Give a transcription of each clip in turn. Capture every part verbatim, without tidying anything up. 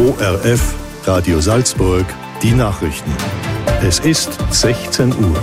O R F, Radio Salzburg, die Nachrichten. Es ist sechzehn Uhr.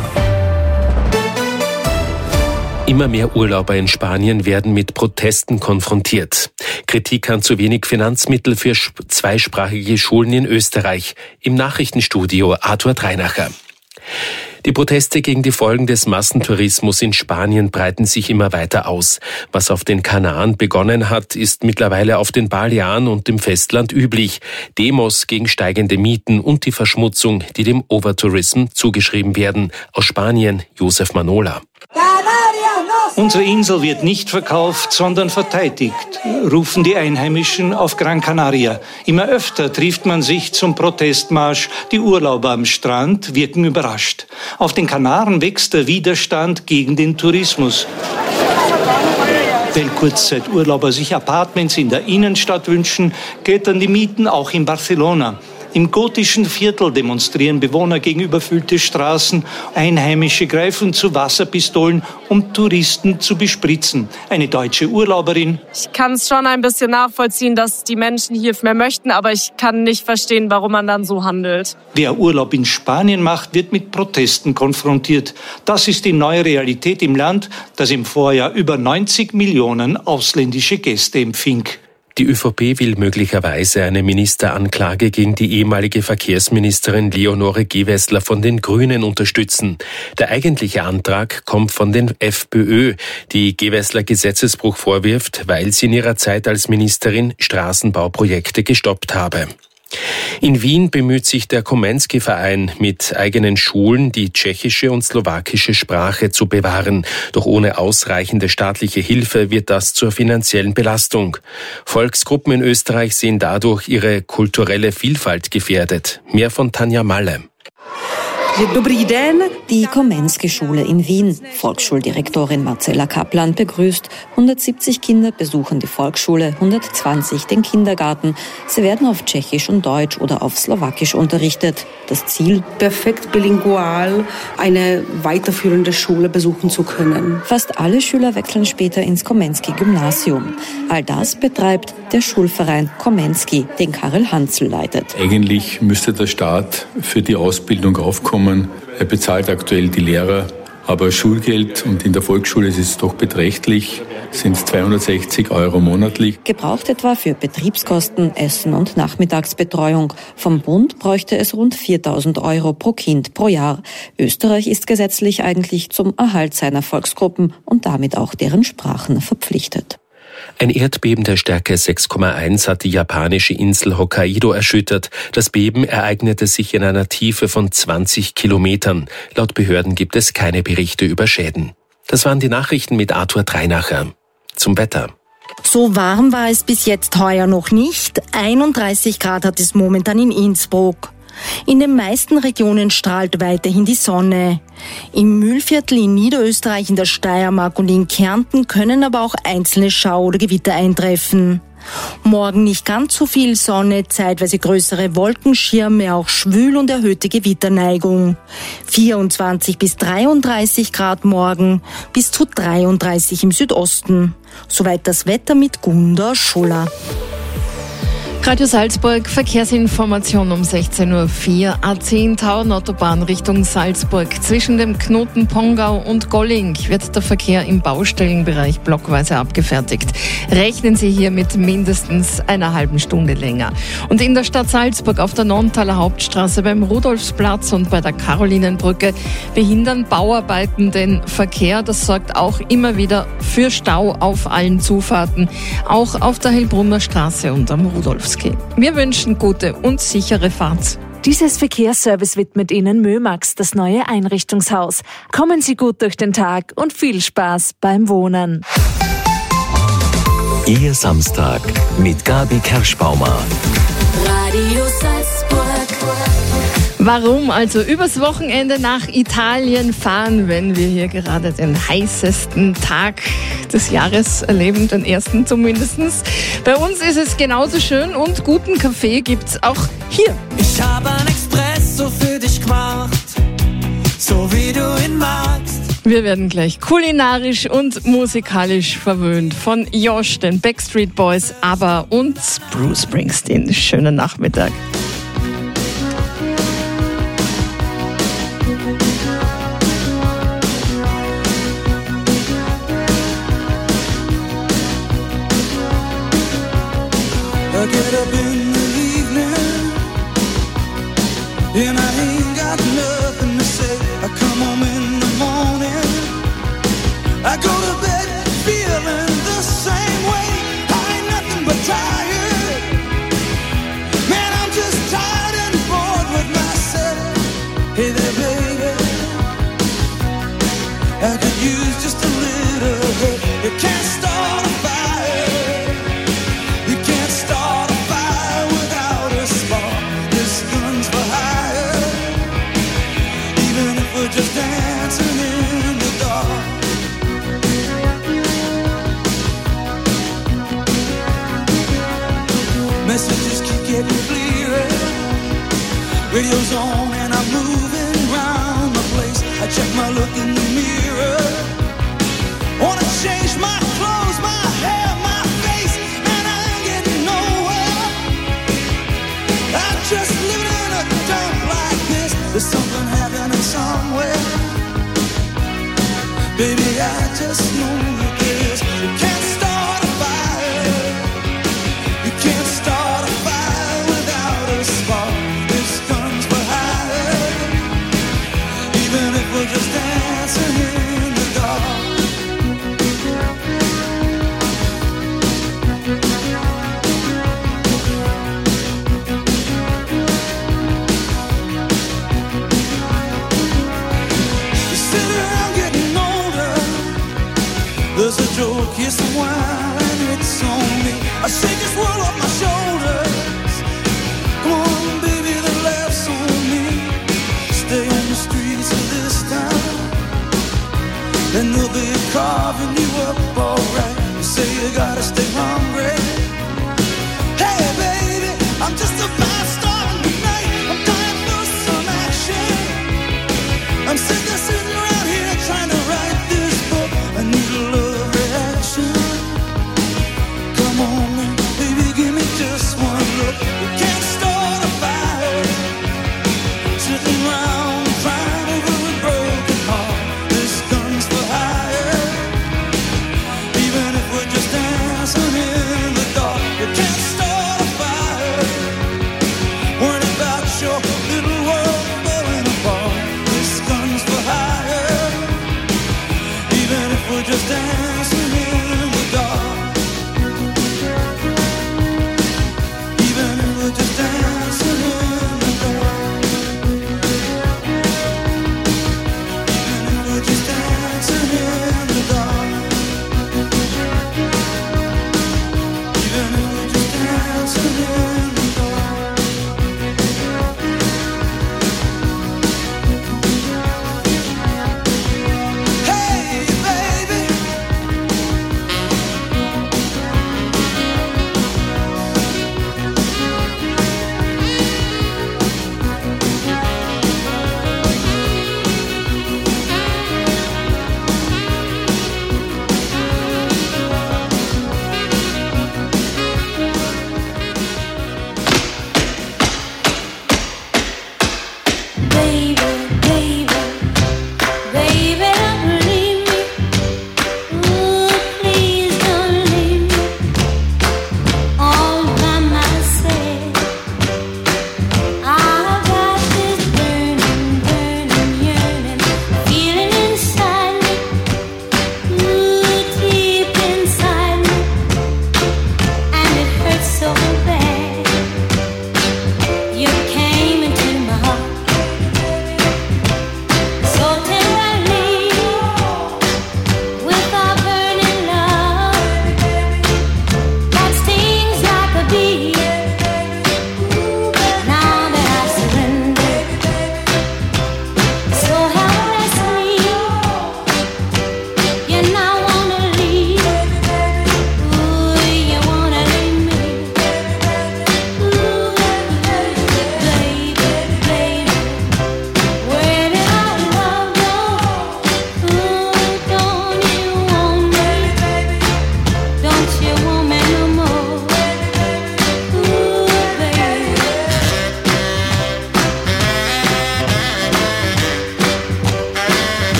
Immer mehr Urlauber in Spanien werden mit Protesten konfrontiert. Kritik an zu wenig Finanzmittel für zweisprachige Schulen in Österreich. Im Nachrichtenstudio Arthur Dreinacher. Die Proteste gegen die Folgen des Massentourismus in Spanien breiten sich immer weiter aus. Was auf den Kanaren begonnen hat, ist mittlerweile auf den Balearen und dem Festland üblich. Demos gegen steigende Mieten und die Verschmutzung, die dem Overtourism zugeschrieben werden. Aus Spanien, Josef Manola. Unsere Insel wird nicht verkauft, sondern verteidigt, rufen die Einheimischen auf Gran Canaria. Immer öfter trifft man sich zum Protestmarsch. Die Urlauber am Strand wirken überrascht. Auf den Kanaren wächst der Widerstand gegen den Tourismus. Weil Kurzzeiturlauber sich Apartments in der Innenstadt wünschen, klettern die Mieten auch in Barcelona. Im gotischen Viertel demonstrieren Bewohner gegen überfüllte Straßen. Einheimische greifen zu Wasserpistolen, um Touristen zu bespritzen. Eine deutsche Urlauberin: Ich kann es schon ein bisschen nachvollziehen, dass die Menschen hier mehr möchten, aber ich kann nicht verstehen, warum man dann so handelt. Wer Urlaub in Spanien macht, wird mit Protesten konfrontiert. Das ist die neue Realität im Land, das im Vorjahr über neunzig Millionen ausländische Gäste empfing. Die ÖVP will möglicherweise eine Ministeranklage gegen die ehemalige Verkehrsministerin Leonore Gewessler von den Grünen unterstützen. Der eigentliche Antrag kommt von den FPÖ, die Gewessler Gesetzesbruch vorwirft, weil sie in ihrer Zeit als Ministerin Straßenbauprojekte gestoppt habe. In Wien bemüht sich der Komensky-Verein mit eigenen Schulen, die tschechische und slowakische Sprache zu bewahren. Doch ohne ausreichende staatliche Hilfe wird das zur finanziellen Belastung. Volksgruppen in Österreich sehen dadurch ihre kulturelle Vielfalt gefährdet. Mehr von Tanja Malle. Die Komensky-Schule in Wien. Volksschuldirektorin Marcella Kaplan begrüßt. hundertsiebzig Kinder besuchen die Volksschule, hundertzwanzig den Kindergarten. Sie werden auf Tschechisch und Deutsch oder auf Slowakisch unterrichtet. Das Ziel: perfekt bilingual eine weiterführende Schule besuchen zu können. Fast alle Schüler wechseln später ins Komensky-Gymnasium. All das betreibt der Schulverein Komensky, den Karel Hanzl leitet. Eigentlich müsste der Staat für die Ausbildung aufkommen. Er bezahlt aktuell die Lehrer, aber Schulgeld, und in der Volksschule ist es doch beträchtlich, sind zweihundertsechzig Euro monatlich. Gebraucht etwa für Betriebskosten, Essen und Nachmittagsbetreuung. Vom Bund bräuchte es rund viertausend Euro pro Kind pro Jahr. Österreich ist gesetzlich eigentlich zum Erhalt seiner Volksgruppen und damit auch deren Sprachen verpflichtet. Ein Erdbeben der Stärke sechs Komma eins hat die japanische Insel Hokkaido erschüttert. Das Beben ereignete sich in einer Tiefe von zwanzig Kilometern. Laut Behörden gibt es keine Berichte über Schäden. Das waren die Nachrichten mit Arthur Dreinacher. Zum Wetter. So warm war es bis jetzt heuer noch nicht. einunddreißig Grad hat es momentan in Innsbruck. In den meisten Regionen strahlt weiterhin die Sonne. Im Mühlviertel in Niederösterreich, in der Steiermark und in Kärnten können aber auch einzelne Schau- oder Gewitter eintreffen. Morgen nicht ganz so viel Sonne, zeitweise größere Wolkenschirme, auch schwül und erhöhte Gewitterneigung. vierundzwanzig bis dreiunddreißig Grad morgen, bis zu dreiunddreißig im Südosten. Soweit das Wetter mit Gunda Schuller. Radio Salzburg, Verkehrsinformation um sechzehn Uhr vier. A zehn Tauernautobahn Richtung Salzburg. Zwischen dem Knoten Pongau und Golling wird der Verkehr im Baustellenbereich blockweise abgefertigt. Rechnen Sie hier mit mindestens einer halben Stunde länger. Und in der Stadt Salzburg auf der Nonntaler Hauptstraße beim Rudolfsplatz und bei der Karolinenbrücke behindern Bauarbeiten den Verkehr. Das sorgt auch immer wieder für Stau auf allen Zufahrten, auch auf der Hellbrunner Straße und am Rudolfskirch. Wir wünschen gute und sichere Fahrt. Dieses Verkehrsservice widmet Ihnen Mömax, das neue Einrichtungshaus. Kommen Sie gut durch den Tag und viel Spaß beim Wohnen. Ihr Samstag mit Gabi Kerschbaumer. Radio Salzburg. Warum also übers Wochenende nach Italien fahren, wenn wir hier gerade den heißesten Tag des Jahres erleben, den ersten zumindest. Bei uns ist es genauso schön und guten Kaffee gibt's auch hier. Ich habe ein Espresso für dich gemacht, so wie du ihn magst. Wir werden gleich kulinarisch und musikalisch verwöhnt von Josh, den Backstreet Boys, ABBA und Bruce Springsteen. Schönen Nachmittag. I get up in the evening and I ain't got nothing to say. I come home in the morning, I go to bed feeling the same way. I ain't nothing but tired, man, I'm just tired and bored with myself. Hey there baby, I could use just a little help. You can't start a fire, you can't start a fire without a spark. This gun's for hire, even if we're just dancing in the dark. Messages keep getting clearer, radio's on and I'm moving round the place. I check my look in the mirror, wanna change my clothes, my hair, my face, and I ain't getting nowhere. I'm just living in a dump like this. There's something happening somewhere, baby, I just know that this. You can't start a fire, you can't start a fire without a spark. This gun's for hire, even if we're just dancing in the dark. There's a joke, here's some wine, it's on me. I shake this world off my shoulders. Come on, baby, the laughs on me. Stay on the streets of this town, and they'll be carving you up alright. You say you gotta stay hungry. Hey, baby, I'm just a fast star tonight. I'm dying for some action. I'm sick of sitting around here trying to write this book. I need a love reaction. Come on, baby, give me just one look. You can't start a fire, sitting around crying over a broken heart. This gun's for hire, even if we're just dancing in the dark.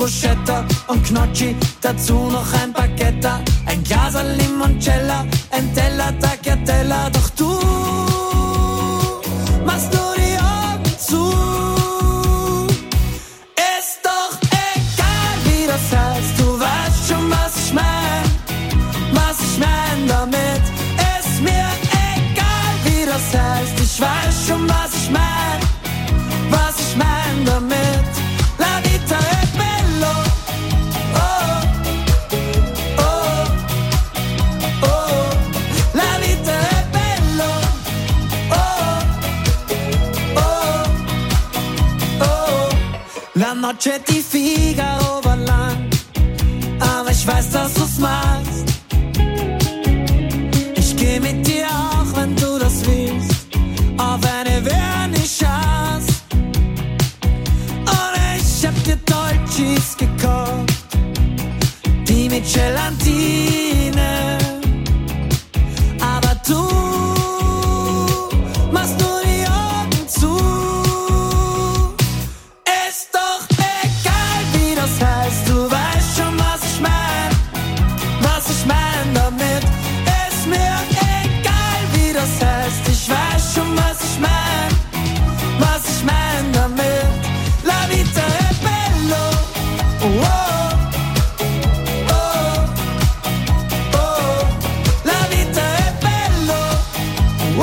Bruschetta und Gnocchi, dazu noch ein Baguette, ein Glas Limoncello, ein Teller Tagliatella. Doch du machst nur die Augen zu. Ist doch egal, wie das heißt, du weißt schon, was ich mein, was ich mein damit. Ist mir egal, wie das heißt, ich weiß schon, was ich mein, was ich mein damit. La vita è bello, oh, oh, oh, la vita è bello, oh, oh, oh. La noche di Figaro war lang, aber ich weiß, dass du's magst. Ich geh mit dir auch, wenn du das willst, auf eine Vernissage. Ich hab dir Dolcis gekauft, die mit Gelatine. Aber du machst nur die Augen zu. Ist doch egal, wie das heißt, du weißt schon, was ich mein, was ich mein damit. Ist mir egal, wie das heißt, ich weiß schon, was ich mein, was ich mein damit. La vita è bello, oh, oh, oh, la vita è bello, oh,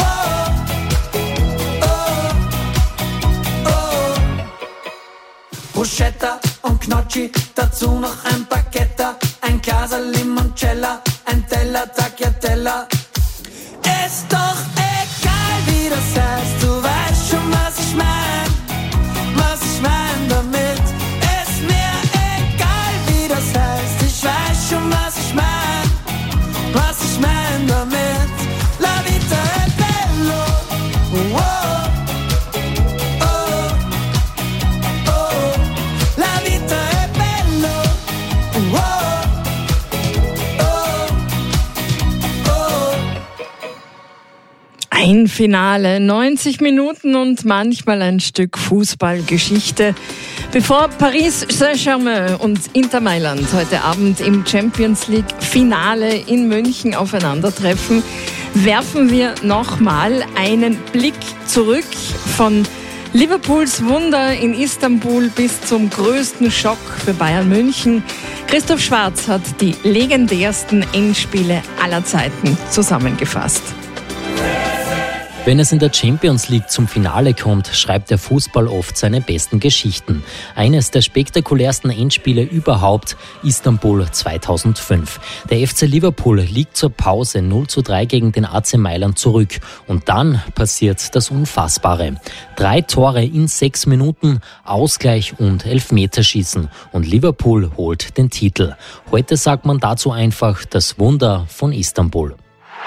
oh, oh. Bruschetta und Gnocchi, dazu noch ein Baguette, ein Glas Limoncello, ein Teller Tagliatella. Ist doch egal, wie das heißt, du weißt schon, was ich mein, was ich mein damit. Ist mir egal, wie das heißt, ich weiß schon, was ich mein, was ich mein damit. La vita è bello, oh, oh, oh, la vita è bello, oh, oh, oh. Ein Finale, neunzig Minuten und manchmal ein Stück Fußballgeschichte. Bevor Paris Saint-Germain und Inter Mailand heute Abend im Champions League Finale in München aufeinandertreffen, werfen wir nochmal einen Blick zurück von Liverpools Wunder in Istanbul bis zum größten Schock für Bayern München. Christoph Schwarz hat die legendärsten Endspiele aller Zeiten zusammengefasst. Wenn es in der Champions League zum Finale kommt, schreibt der Fußball oft seine besten Geschichten. Eines der spektakulärsten Endspiele überhaupt, Istanbul zweitausendfünf. Der F C Liverpool liegt zur Pause null zu drei gegen den A C Mailand zurück. Und dann passiert das Unfassbare. Drei Tore in sechs Minuten, Ausgleich und Elfmeterschießen. Und Liverpool holt den Titel. Heute sagt man dazu einfach das Wunder von Istanbul.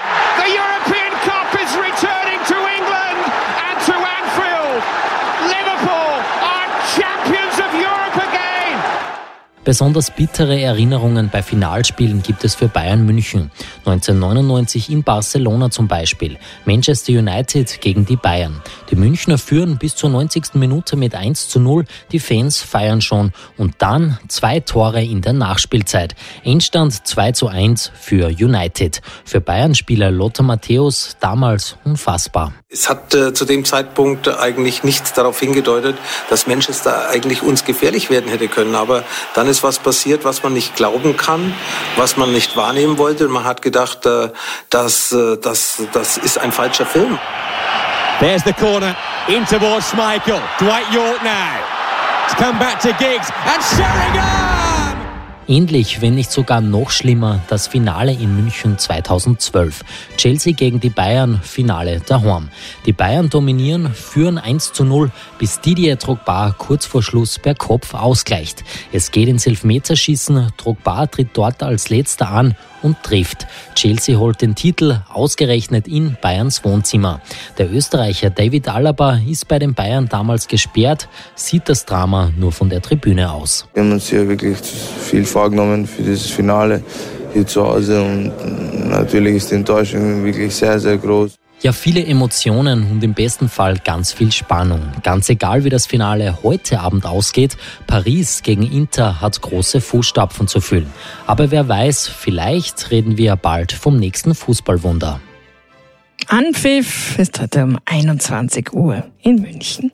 Besonders bittere Erinnerungen bei Finalspielen gibt es für Bayern München. neunzehnhundertneunundneunzig in Barcelona zum Beispiel. Manchester United gegen die Bayern. Die Münchner führen bis zur neunzigsten Minute mit eins zu null. Die Fans feiern schon. Und dann zwei Tore in der Nachspielzeit. Endstand zwei zu eins für United. Für Bayern-Spieler Lothar Matthäus damals unfassbar. Es hat äh, zu dem Zeitpunkt eigentlich nichts darauf hingedeutet, dass Manchester eigentlich uns gefährlich werden hätte können. Aber dann ist was passiert, was man nicht glauben kann, was man nicht wahrnehmen wollte. Und man hat gedacht, äh, dass, äh, das, das ist ein falscher Film. There's the corner, in towards Schmeichel. Dwight York now. It's come back to Giggs and Sheringham! Ähnlich, wenn nicht sogar noch schlimmer, das Finale in München zweitausendzwölf. Chelsea gegen die Bayern, Finale daheim. Die Bayern dominieren, führen eins zu null, bis Didier Drogba kurz vor Schluss per Kopf ausgleicht. Es geht ins Elfmeterschießen, Drogba tritt dort als Letzter an und trifft. Chelsea holt den Titel, ausgerechnet in Bayerns Wohnzimmer. Der Österreicher David Alaba ist bei den Bayern damals gesperrt, sieht das Drama nur von der Tribüne aus. Wir haben uns hier wirklich viel vorgenommen für dieses Finale hier zu Hause und natürlich ist die Enttäuschung wirklich sehr, sehr groß. Ja, viele Emotionen und im besten Fall ganz viel Spannung. Ganz egal, wie das Finale heute Abend ausgeht, Paris gegen Inter hat große Fußstapfen zu füllen. Aber wer weiß, vielleicht reden wir bald vom nächsten Fußballwunder. Anpfiff ist heute um einundzwanzig Uhr in München.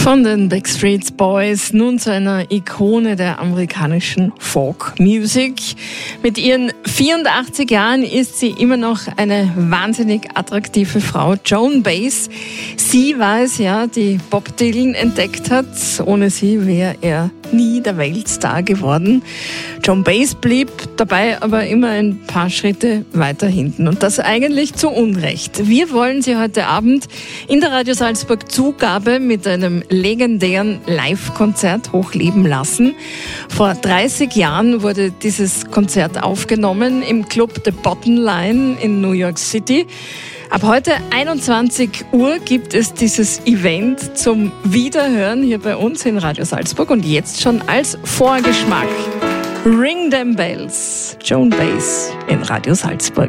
Von den Backstreet Boys nun zu einer Ikone der amerikanischen Folk-Music. Mit ihren vierundachtzig Jahren ist sie immer noch eine wahnsinnig attraktive Frau, Joan Baez. Sie war es ja, die Bob Dylan entdeckt hat. Ohne sie wäre er nie der Weltstar geworden. Joan Baez blieb dabei aber immer ein paar Schritte weiter hinten. Und das eigentlich zu Unrecht. Wir wollen Sie heute Abend in der Radio Salzburg Zugabe mit einem legendären Live-Konzert hochleben lassen. Vor dreißig Jahren wurde dieses Konzert aufgenommen im Club The Bottom Line in New York City. Ab heute einundzwanzig Uhr gibt es dieses Event zum Wiederhören hier bei uns in Radio Salzburg und jetzt schon als Vorgeschmack. Ring them bells, Joan Baez in Radio Salzburg.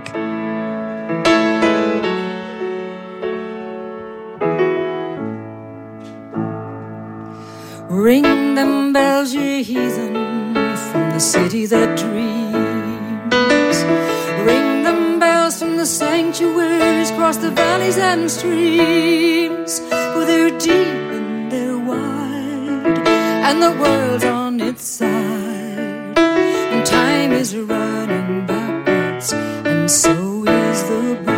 Ring them bells, ye heathen, from the city that dreams. Ring them bells from the sanctuaries, across the valleys and streams. For they're deep and they're wide, and the world's on its side. And time is running backwards, and so is the bride.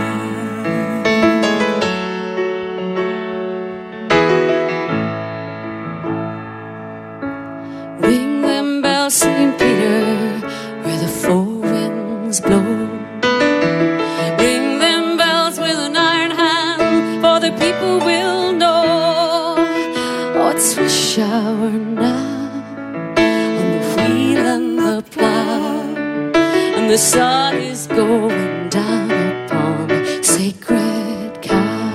Ring them bells, Saint Peter, where the four winds blow. Ring them bells with an iron hand, for the people will know. Oh, it's swish hour now, on the wheel and the plow, and the sun is going down upon the sacred cow.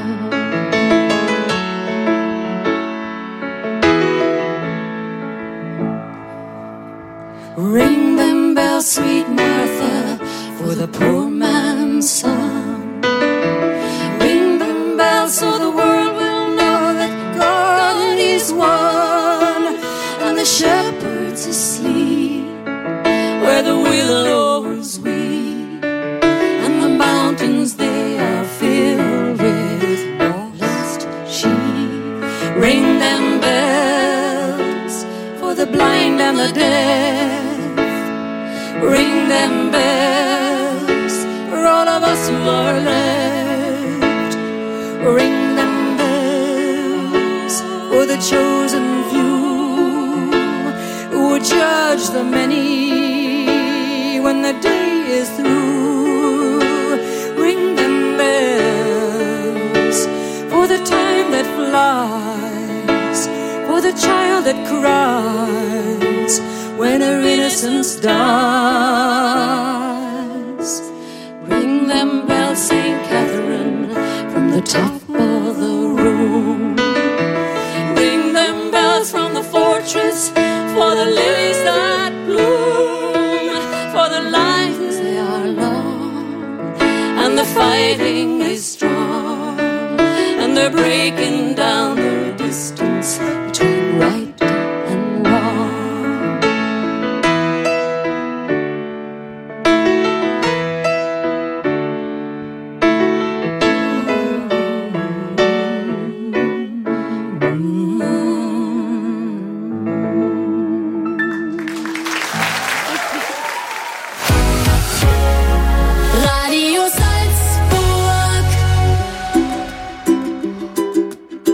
Ring them bells, sweet Martha, for the poor man's son. Ring them bells so the world will know that God is one. And the shepherds asleep, where the willows weep, and the mountains they are filled with lost sheep. Ring them bells for the blind and the deaf. Ring them bells for all of us who are left. Ring them bells for the chosen few who will judge the many when the day is through. Ring them bells for the time that flies, for the child that cries when her innocence dies. Ring them bells, Saint Catherine, from the top of the room. Ring them bells from the fortress, for the lilies that bloom. For the lives they are long, and the fighting is strong, and they're breaking down the distance between right and wrong. Radio Salzburg.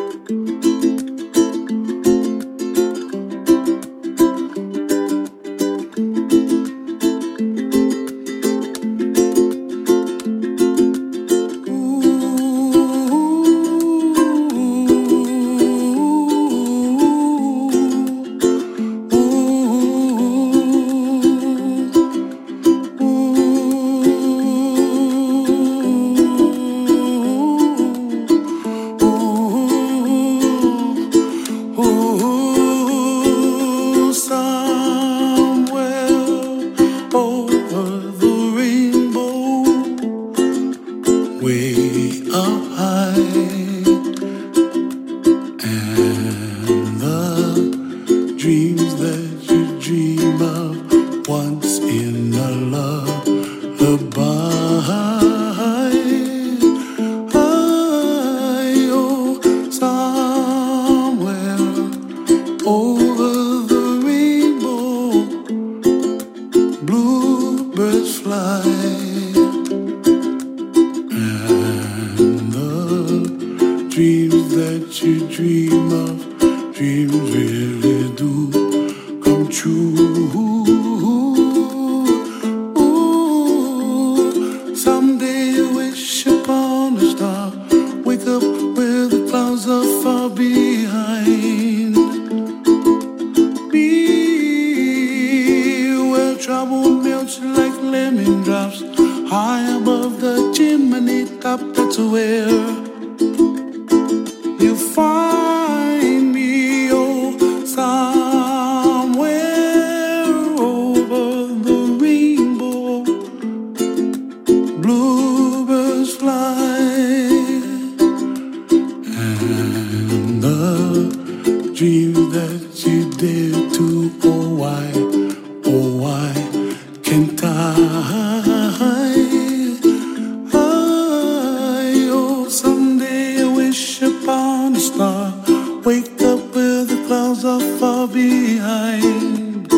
dreams really do come true. Ooh, someday I wish upon a star, wake up where the clouds are far behind me, where trouble melts like lemon drops high above the chimney top. That's where you find me, oh, somewhere over the rainbow. Bluebirds fly, and the dreams that you dare to, oh why, oh why can't I? Wake up where the clouds are far behind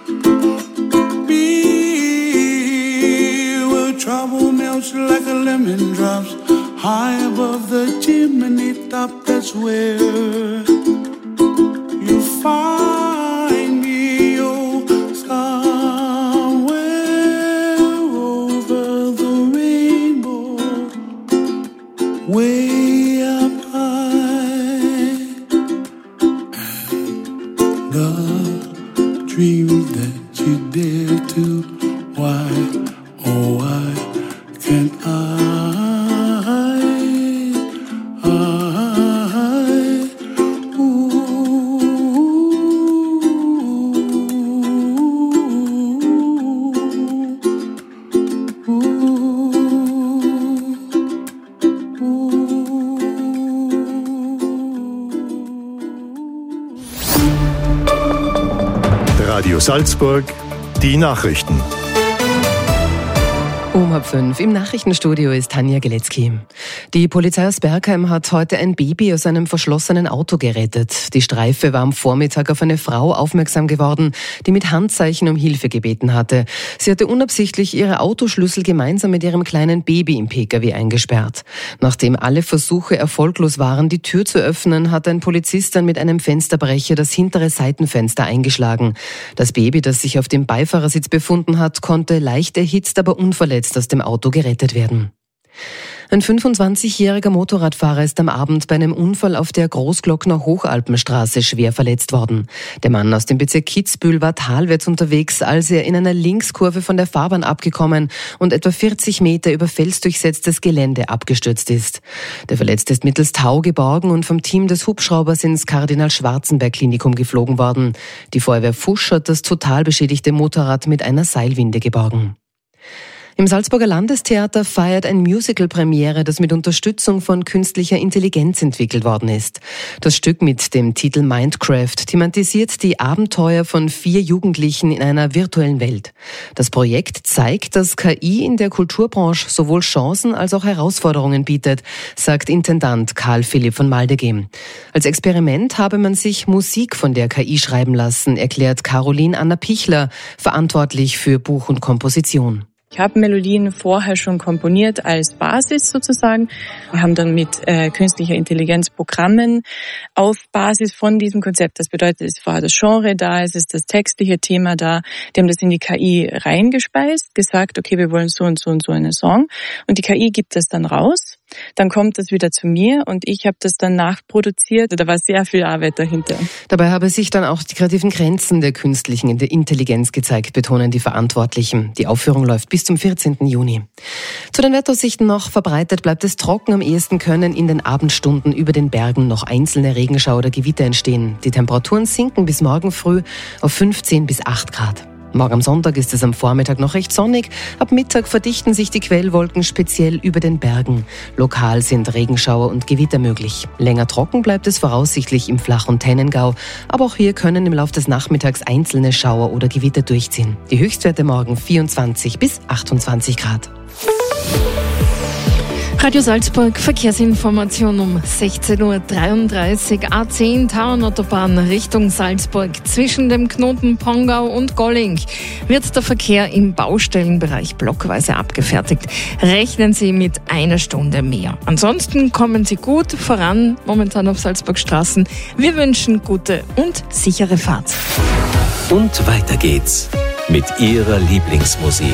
me, where trouble melts like a lemon drops high above the chimney top. That's where you find me, oh, somewhere over the rainbow, way up high. The dreams that you dare to, why, oh why can't I, I, ooh, ooh, Radio Salzburg, die Nachrichten. Um halb fünf im Nachrichtenstudio ist Tanja Geletzky. Die Polizei aus Bergheim hat heute ein Baby aus einem verschlossenen Auto gerettet. Die Streife war am Vormittag auf eine Frau aufmerksam geworden, die mit Handzeichen um Hilfe gebeten hatte. Sie hatte unabsichtlich ihre Autoschlüssel gemeinsam mit ihrem kleinen Baby im P K W eingesperrt. Nachdem alle Versuche erfolglos waren, die Tür zu öffnen, hat ein Polizist dann mit einem Fensterbrecher das hintere Seitenfenster eingeschlagen. Das Baby, das sich auf dem Beifahrersitz befunden hat, konnte leicht erhitzt, aber unverletzt aus dem Auto gerettet werden. Ein fünfundzwanzigjähriger Motorradfahrer ist am Abend bei einem Unfall auf der Großglockner Hochalpenstraße schwer verletzt worden. Der Mann aus dem Bezirk Kitzbühel war talwärts unterwegs, als er in einer Linkskurve von der Fahrbahn abgekommen und etwa vierzig Meter über felsdurchsetztes Gelände abgestürzt ist. Der Verletzte ist mittels Tau geborgen und vom Team des Hubschraubers ins Kardinal-Schwarzenberg-Klinikum geflogen worden. Die Feuerwehr Fusch hat das total beschädigte Motorrad mit einer Seilwinde geborgen. Im Salzburger Landestheater feiert ein Musical Premiere, das mit Unterstützung von künstlicher Intelligenz entwickelt worden ist. Das Stück mit dem Titel Mindcraft thematisiert die Abenteuer von vier Jugendlichen in einer virtuellen Welt. Das Projekt zeigt, dass K I in der Kulturbranche sowohl Chancen als auch Herausforderungen bietet, sagt Intendant Karl Philipp von Maldegem. Als Experiment habe man sich Musik von der K I schreiben lassen, erklärt Caroline Anna Pichler, verantwortlich für Buch und Komposition. Ich habe Melodien vorher schon komponiert als Basis sozusagen. Wir haben dann mit äh, künstlicher Intelligenz Programmen auf Basis von diesem Konzept. Das bedeutet, es war das Genre da, es ist das textliche Thema da. Die haben das in die K I reingespeist, gesagt, okay, wir wollen so und so und so einen Song. Und die K I gibt das dann raus. Dann kommt das wieder zu mir und ich habe das dann nachproduziert. Da war sehr viel Arbeit dahinter. Dabei habe sich dann auch die kreativen Grenzen der künstlichen Intelligenz gezeigt, betonen die Verantwortlichen. Die Aufführung läuft bis zum vierzehnten Juni. Zu den Wetteraussichten noch: verbreitet bleibt es trocken. Am ehesten können in den Abendstunden über den Bergen noch einzelne Regenschauer oder Gewitter entstehen. Die Temperaturen sinken bis morgen früh auf fünfzehn bis acht Grad. Morgen am Sonntag ist es am Vormittag noch recht sonnig. Ab Mittag verdichten sich die Quellwolken speziell über den Bergen. Lokal sind Regenschauer und Gewitter möglich. Länger trocken bleibt es voraussichtlich im Flach- und Tennengau. Aber auch hier können im Laufe des Nachmittags einzelne Schauer oder Gewitter durchziehen. Die Höchstwerte morgen vierundzwanzig bis achtundzwanzig Grad. Radio Salzburg, Verkehrsinformation um sechzehn Uhr dreiunddreißig. A zehn Tauernautobahn Richtung Salzburg. Zwischen dem Knoten Pongau und Golling wird der Verkehr im Baustellenbereich blockweise abgefertigt. Rechnen Sie mit einer Stunde mehr. Ansonsten kommen Sie gut voran, momentan auf Salzburg Straßen. Wir wünschen gute und sichere Fahrt. Und weiter geht's mit Ihrer Lieblingsmusik.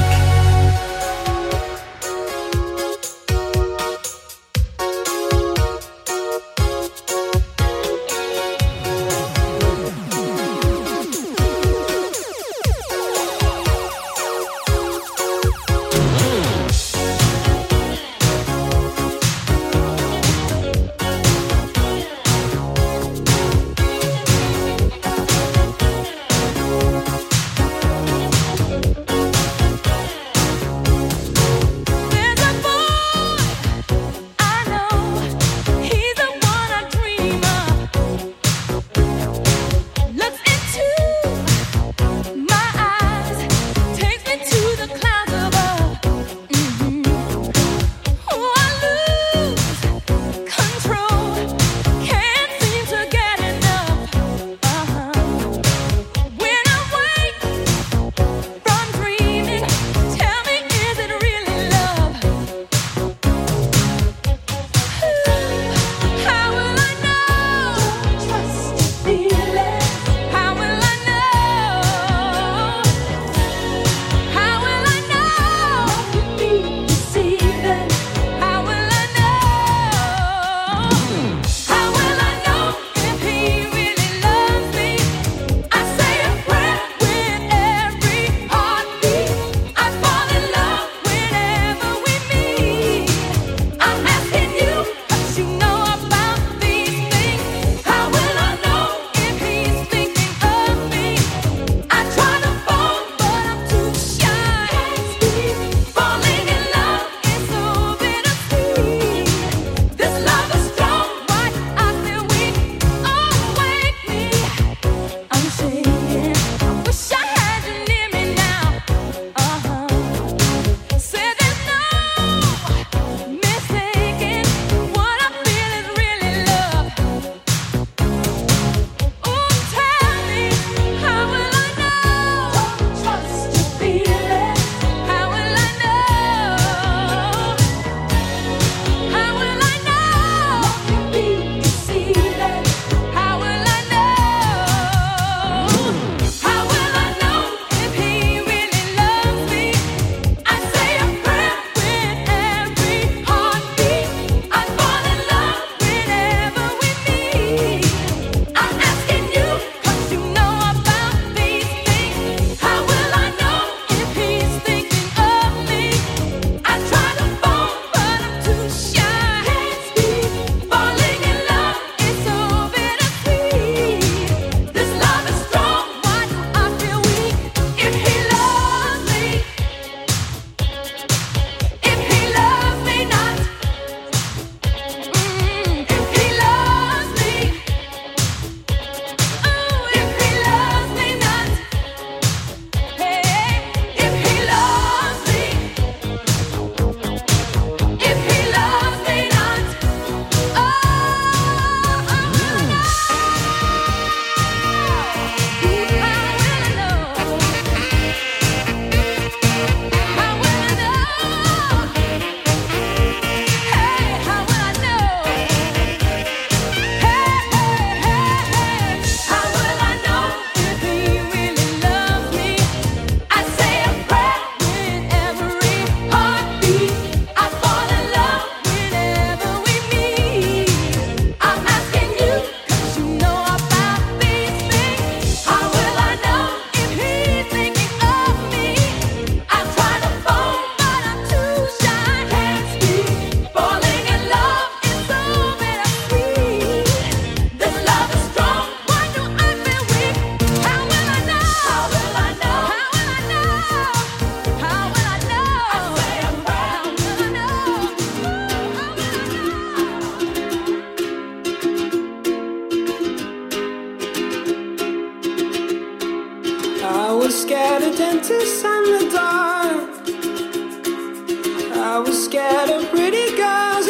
was scared of dentists and the dark. I was scared of pretty girls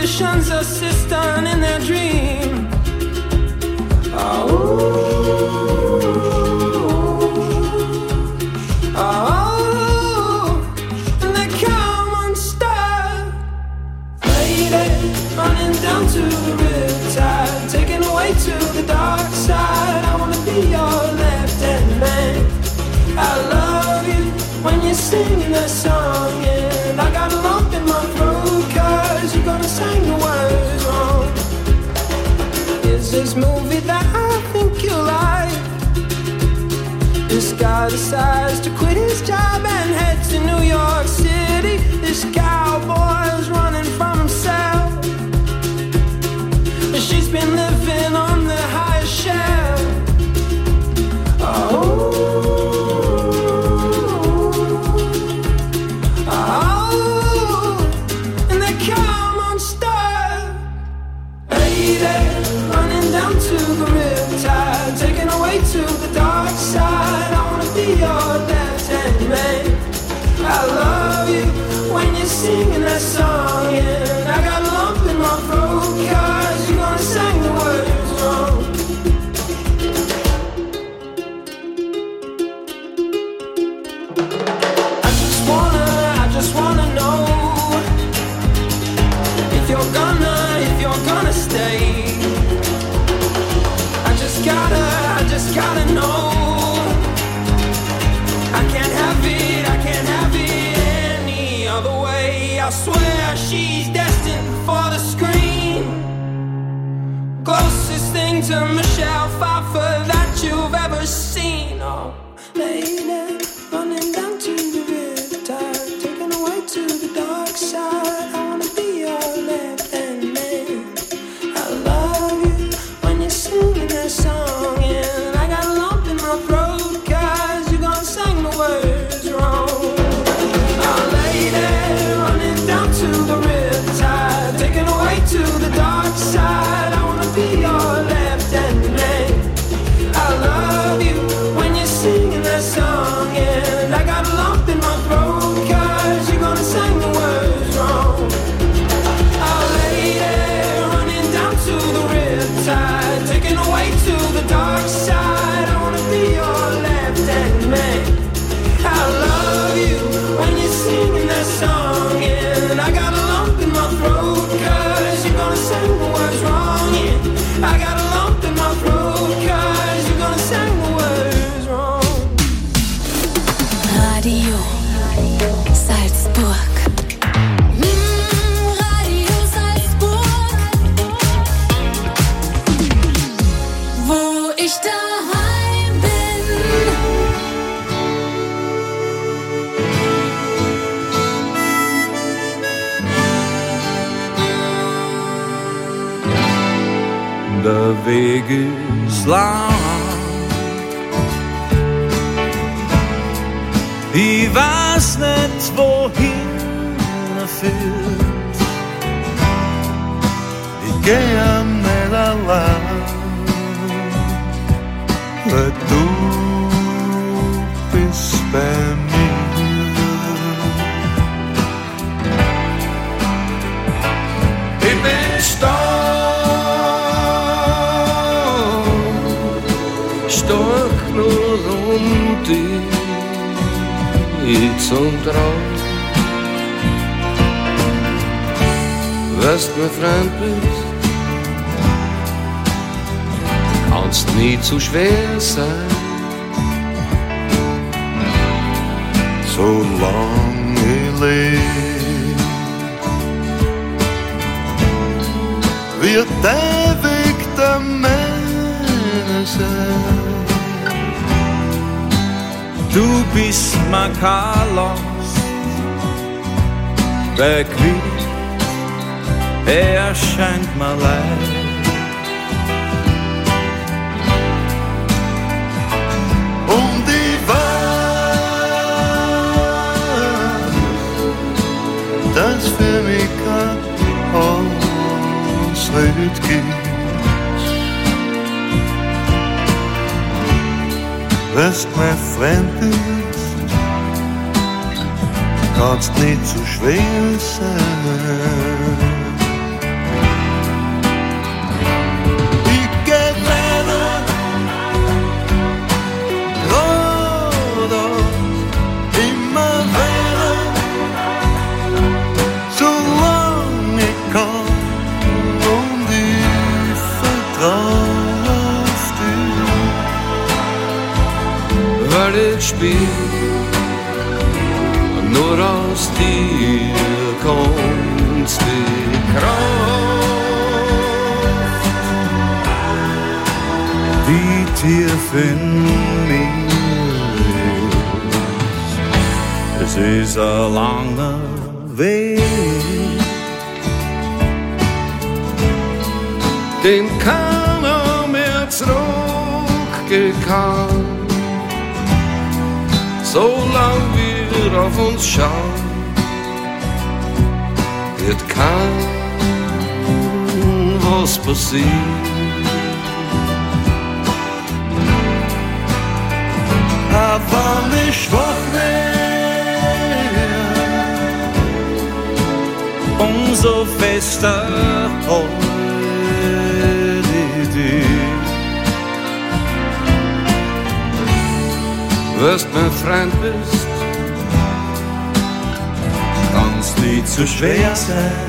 politicians assistant in their dream. Oh, oh, and they come unstuck. Lady, running down to the riptide, taken away to the dark side. I wanna be your left-hand man. I love you when you're singing that song, and I got a lump in my throat, cause you're gonna sing the words wrong. Is this movie that I think you like? This guy decides to quit his job and head to New York City. This cowboy's running from himself. She's been living on the highest shelf. Oh, oh, and they come unstuck. Lady, running down to the riptide, taken away to the dark side. I wanna be your left-hand man. I love you when you're singing that song, and I got a lump in my throat, cause you're gonna sing the words wrong. I just wanna, I just wanna know if you're gonna, if you're gonna stay. I just gotta, I just gotta know. I can't have it, I can't have it any other way. I swear she's destined for the screen. Closest thing to Michelle Pfeiffer that you've ever seen. Oh, lady, running down to the riptide, taken away to the dark side. I wanna be your left-hand man. I love you when you're singing that song, and I got a lump in my throat, cause you're gonna sing the words wrong. Oh, lady, running down to the riptide, taken away to the dark side. I wanna be your left-hand man. I love you when you're singing that song, and I got a lump in my throat, cause you're gonna sing the words wrong. Oh, lady, running down to the riptide, taken away to the dark side. I wanna be your left-hand man. I love you when you're singing that song, and I got a lump in my throat, cause you're gonna sing the words wrong. Yeah, I got a lump in my throat, cause you're gonna sing the words wrong. Radio Salzburg. Mm, Radio Salzburg. Wo ich daheim bin. Der Weg ist lang, ich weiß nicht, wohin er führt. Ich geh nicht allein, weil du bist bei mir. Ich bin stark, stark nur um dich zum Traum. Weißt du, mein Freund bist, kannst nie zu schwer sein, solange ich lebe. Wird der Weg der Männer sein. Du bist mein Carlos, der Quitt, er scheint mir leid. Und ich weiß, dass für mich kein Ausritt gibt. Weißt, mein Freund bist, kannst nicht zu schwer sein, spielt. Nur aus dir kommt die Kraft, die tief in mir ist. Es ist ein langer Weg, den keiner mehr zurückgehen kann. Solange wir auf uns schauen, wird kein was passiert. Aber nicht schwach mehr, umso fester heute dich. Wirst mein Freund bist, kannst nicht zu schwer sein.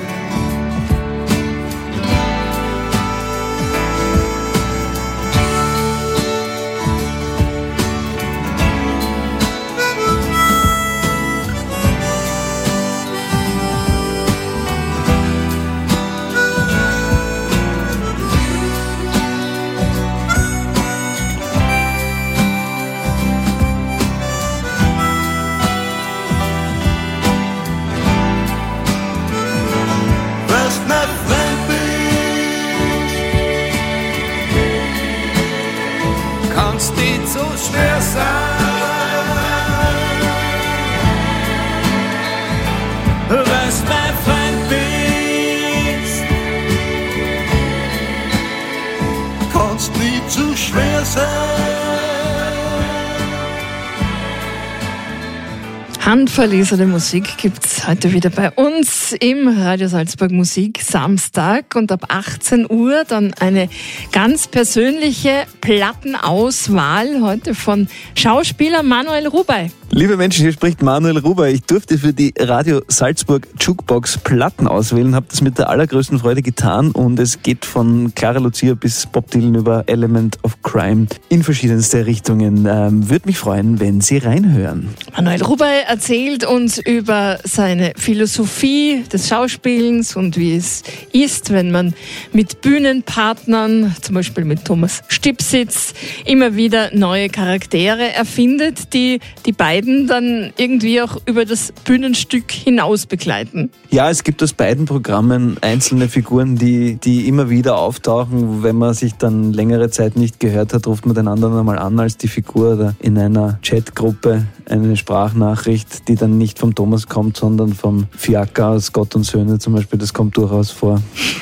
Handverlesene Musik gibt's heute wieder bei uns im Radio Salzburg Musik Samstag und ab achtzehn Uhr dann eine ganz persönliche Plattenauswahl heute von Schauspieler Manuel Rubey. Liebe Menschen, hier spricht Manuel Rubey. Ich durfte für die Radio Salzburg Jukebox Platten auswählen, habe das mit der allergrößten Freude getan und es geht von Clara Lucia bis Bob Dylan über Element of Crime in verschiedenste Richtungen. Ähm, würde mich freuen, wenn Sie reinhören. Manuel Rubey erzählt uns über seine Philosophie des Schauspielens und wie es ist, wenn man mit Bühnenpartnern, zum Beispiel mit Thomas Stipsitz, immer wieder neue Charaktere erfindet, die die beiden dann irgendwie auch über das Bühnenstück hinaus begleiten. Ja, es gibt aus beiden Programmen einzelne Figuren, die, die immer wieder auftauchen. Wenn man sich dann längere Zeit nicht gehört hat, ruft man den anderen einmal an als die Figur oder in einer Chatgruppe eine Sprachnachricht, die dann nicht vom Thomas kommt, sondern vom Fiaker aus Gott und Söhne zum Beispiel. Das kommt durchaus vor.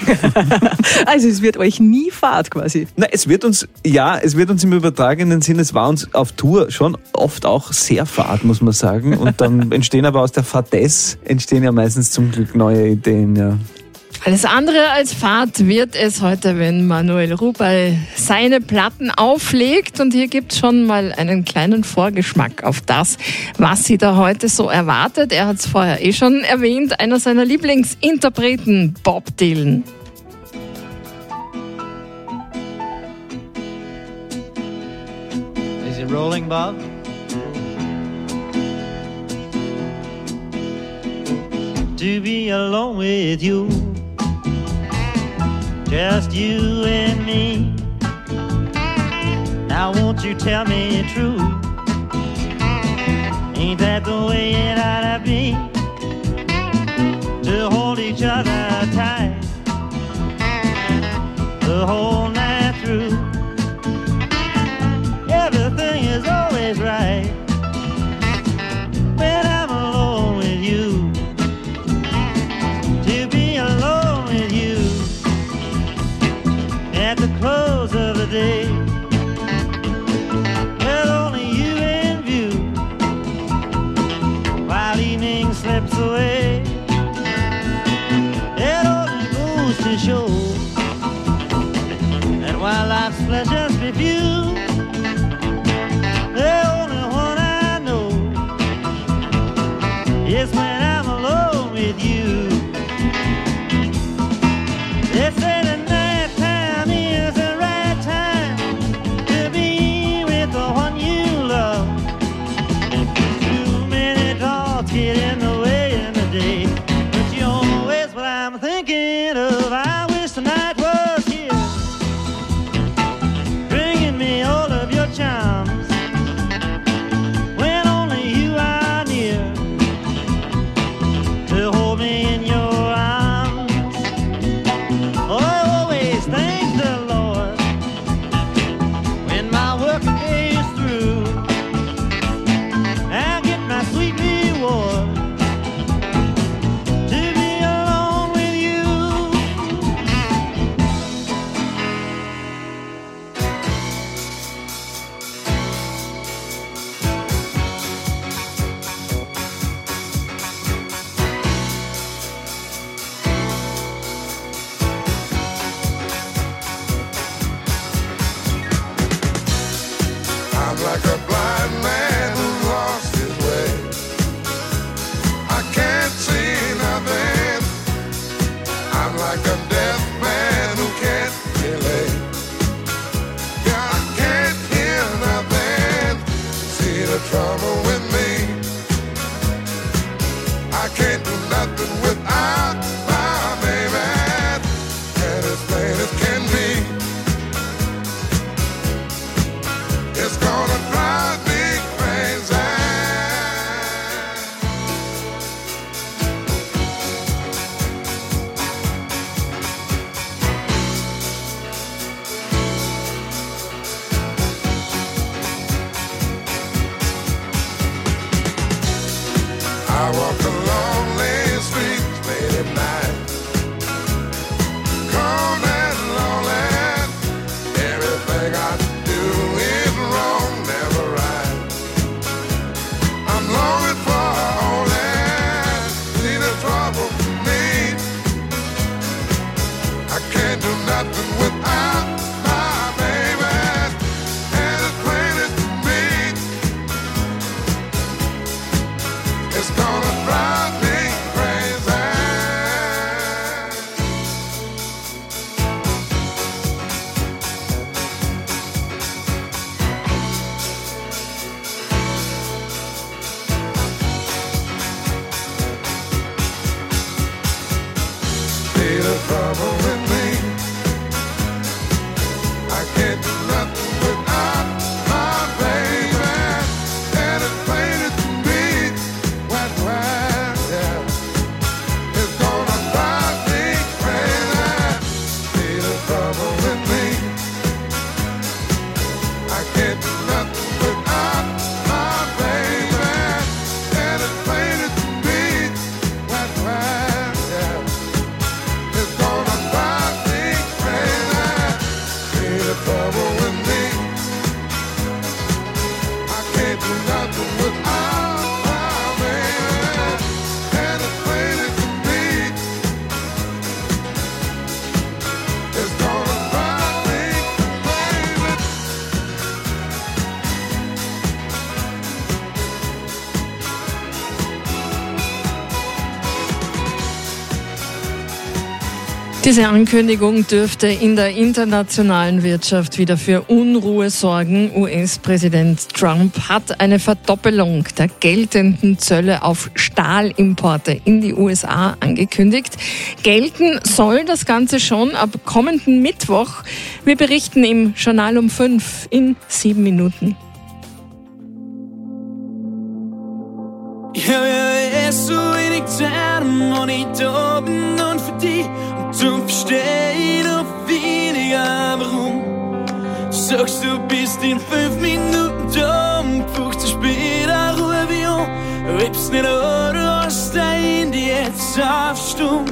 Also es wird euch nie fad quasi? Na, es wird uns, ja, es wird uns im übertragenen Sinn, es war uns auf Tour schon oft auch sehr fad, muss man sagen. Und dann entstehen aber aus der Fadesse, entstehen ja meistens zum Glück neue Ideen, ja. Alles andere als Fahrt wird es heute, wenn Manuel Rubey seine Platten auflegt. Und hier gibt es schon mal einen kleinen Vorgeschmack auf das, was Sie da heute so erwartet. Er hat es vorher eh schon erwähnt, einer seiner Lieblingsinterpreten, Bob Dylan. Is it rolling, Bob? To be alone with you, just you and me. Now won't you tell me true? Ain't that the way it ought to be? To hold each other tight the whole night through. Everything is always right when I'm alone with you. At the close of the day, with only you in view, while evening slips away, it only goes to show that while life's pleasures be few, the only one I know is when I'm alone with you. They say the night time is the right time to be with the one you love. trouble with me. I can't do nothing without my baby. And it's plain to me what why, yeah. It's gonna drive me crazy. See the trouble with me. I can't do nothing without my baby. And it's plain to me what why, yeah. It's gonna drive me crazy. See the trouble with me. I can't do nothing without my baby. And it's plain to me. It's gonna drive me crazy. Diese Ankündigung dürfte in der internationalen Wirtschaft wieder für Unruhe sorgen. U S-Präsident Trump hat eine Verdoppelung der geltenden Zölle auf Stahlimporte in die U S A angekündigt. Gelten soll das Ganze schon ab kommenden Mittwoch. Wir berichten im Journal um fünf in sieben Minuten. Ja, ja, ist so wenig Zeit, um Money oben und für die und zum Verstehen noch weniger, warum? Du sagst, du bist in fünf Minuten da und fünfzehn später ruhe wie um. Rippst nicht an, du hast dein Handy jetzt auf Stumm.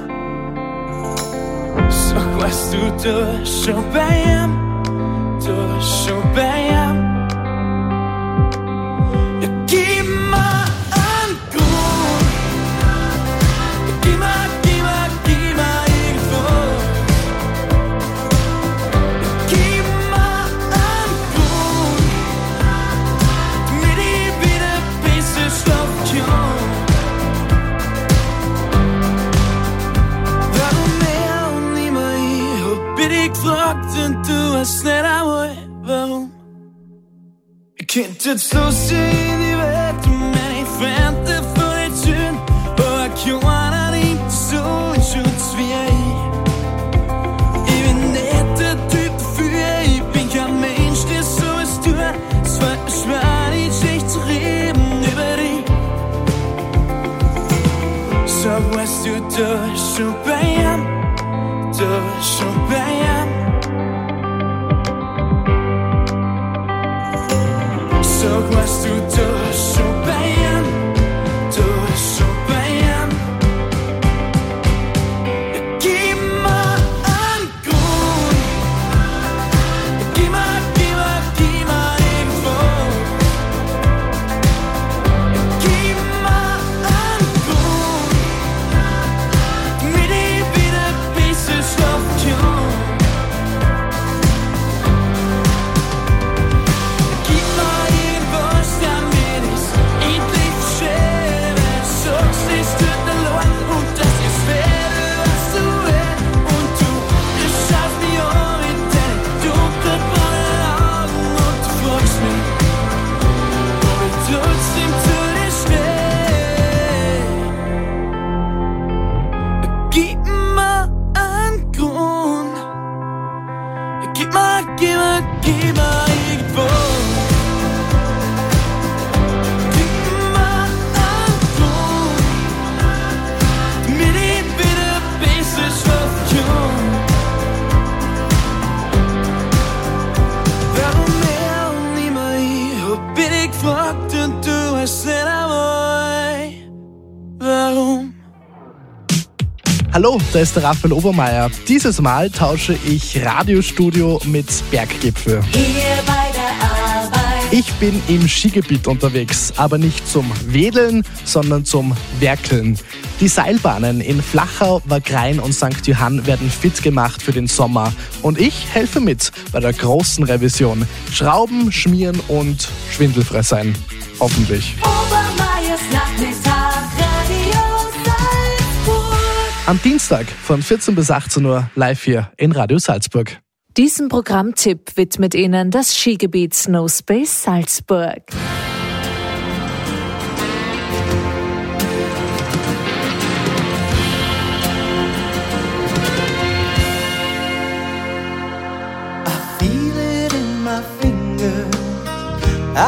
Sag, was du da schon bei ihm, da schon bei ihm. Ja, gib mir einen Grund. Ja, gib mir, gib mir, gib mir irgendwas. Ja, gib mir einen Grund, damit ich wieder besser schlafen kann. Warum er und nicht mehr ich? Hab ich dich gefragt und du hast nicht einmal warum. Ich könnte jetzt los in die Welt und meine Freunde von den Türen, aber keiner nimmt so in Schutz wie ich. Ich bin nicht der Typ dafür, ich bin kein Mensch, der sowas tut. Es war schwer, nicht schlecht zu reden über dich. Sag, was du da schon bei ihm, da schon bei ihm. Sag, was du da schon bei ihm, da schon bei ihm. Ja, gib mir einen Grund. Ja, gib mir, gib mir, gib mir irgendwas. Ja, gib mir einen Grund, damit ich wieder besser schlafen kann. Gib mir irgendwas, damit ich's endlich verstehe. Wenn du sagst, es tut mir leid und das ist wert, was du willst. Und du, du schaust mich an mit deinen dunkelbraunen Augen und du fragst mich, ob ich trotzdem zu dir stehe. Gib mir einen Grund. Gib mir, gib mir, gib mir irgendwas. Gib mir einen Grund, damit ich wieder besser schlafen kann. Warum er und nicht mehr ich? Hab ich dich gefragt und du hast nicht einmal warum? Hallo, da ist der Raphael Obermeier. Dieses Mal tausche ich Radiostudio mit Berggipfel. Hier bei der Arbeit. Ich bin im Skigebiet unterwegs, aber nicht zum Wedeln, sondern zum Werkeln. Die Seilbahnen in Flachau, Wagrain und Sankt Johann werden fit gemacht für den Sommer. Und ich helfe mit bei der großen Revision. Schrauben, schmieren und schwindelfrei sein. Hoffentlich. Obermeiers Nachmittag, Radio Salzburg. Am Dienstag von vierzehn bis achtzehn Uhr live hier in Radio Salzburg. Diesen Programmtipp widmet Ihnen das Skigebiet Snowspace Salzburg.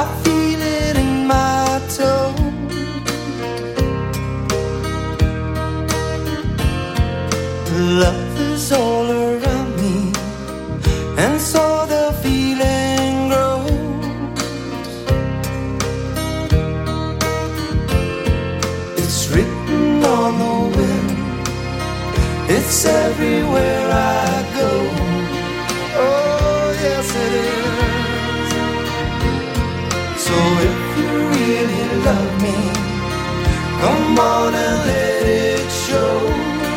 I feel it in my toe. Love is all around me, and so the feeling grows. It's written on the wind, it's everywhere I go. Oh, yes it is. So if you really love me, come on and let it show.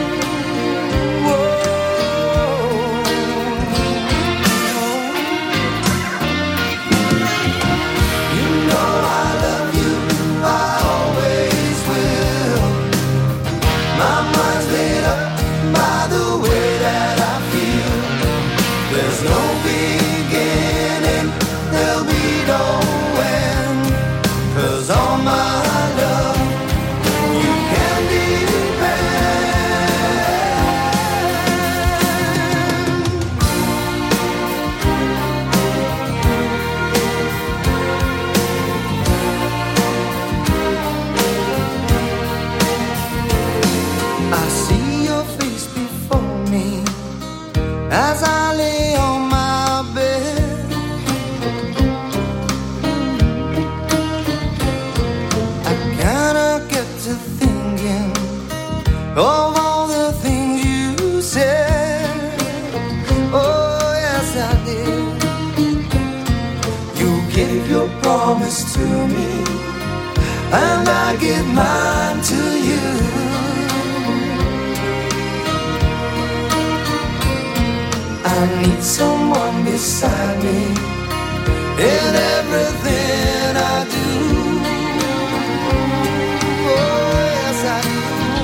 Of all the things you said, oh yes I did. You gave your promise to me, and I give mine to you. I need someone beside me in everything I do. Oh yes I do.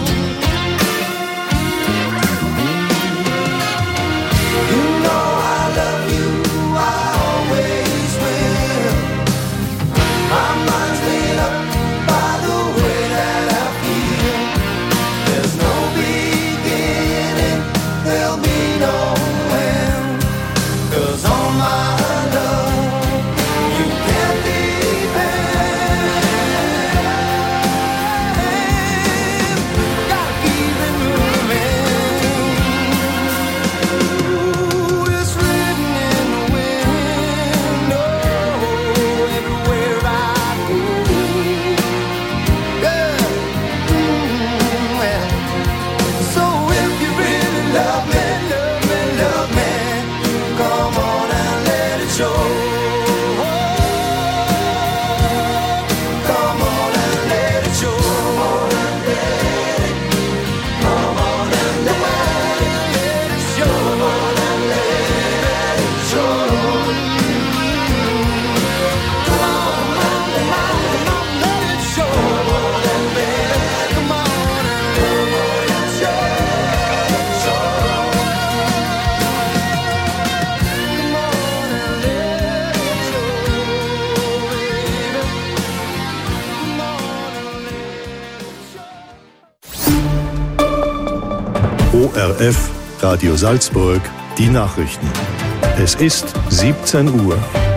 O R F, Radio Salzburg, die Nachrichten. Es ist siebzehn Uhr.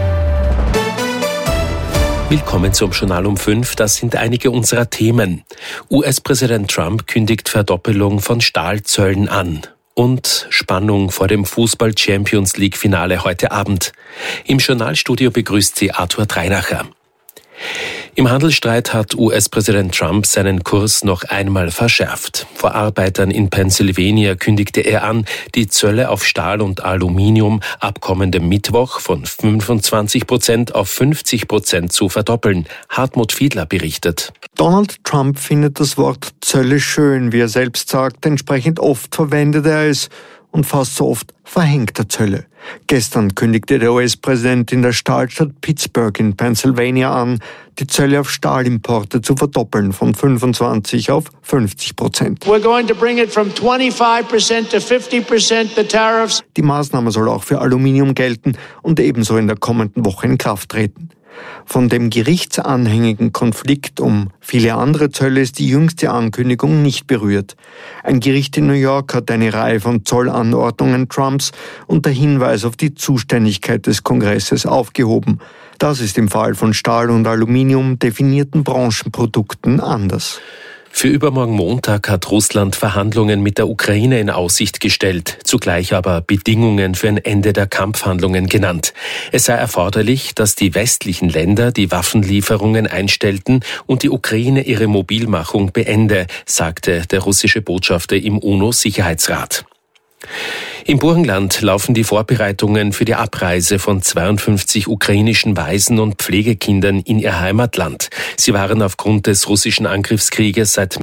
Willkommen zum Journal um fünf. Das sind einige unserer Themen. U S-Präsident Trump kündigt Verdoppelung von Stahlzöllen an. Und Spannung vor dem Fußball-Champions-League-Finale heute Abend. Im Journalstudio begrüßt sie Arthur Dreinacher. Im Handelsstreit hat U S-Präsident Trump seinen Kurs noch einmal verschärft. Vor Arbeitern in Pennsylvania kündigte er an, die Zölle auf Stahl und Aluminium ab kommendem Mittwoch von fünfundzwanzig Prozent auf fünfzig Prozent zu verdoppeln. Hartmut Fiedler berichtet. Donald Trump findet das Wort Zölle schön, wie er selbst sagt. Entsprechend oft verwendet er es und fast so oft verhängt er Zölle. Gestern kündigte der U S-Präsident in der Stahlstadt Pittsburgh in Pennsylvania an, die Zölle auf Stahlimporte zu verdoppeln von fünfundzwanzig auf fünfzig Prozent. We're going to bring it from twenty-five percent to fifty percent the tariffs. Die Maßnahme soll auch für Aluminium gelten und ebenso in der kommenden Woche in Kraft treten. Von dem gerichtsanhängigen Konflikt um viele andere Zölle ist die jüngste Ankündigung nicht berührt. Ein Gericht in New York hat eine Reihe von Zollanordnungen Trumps unter Hinweis auf die Zuständigkeit des Kongresses aufgehoben. Das ist im Fall von Stahl und Aluminium definierten Branchenprodukten anders. Für übermorgen Montag hat Russland Verhandlungen mit der Ukraine in Aussicht gestellt, zugleich aber Bedingungen für ein Ende der Kampfhandlungen genannt. Es sei erforderlich, dass die westlichen Länder die Waffenlieferungen einstellten und die Ukraine ihre Mobilmachung beende, sagte der russische Botschafter im UNO-Sicherheitsrat. Im Burgenland laufen die Vorbereitungen für die Abreise von zweiundfünfzig ukrainischen Waisen und Pflegekindern in ihr Heimatland. Sie waren aufgrund des russischen Angriffskrieges seit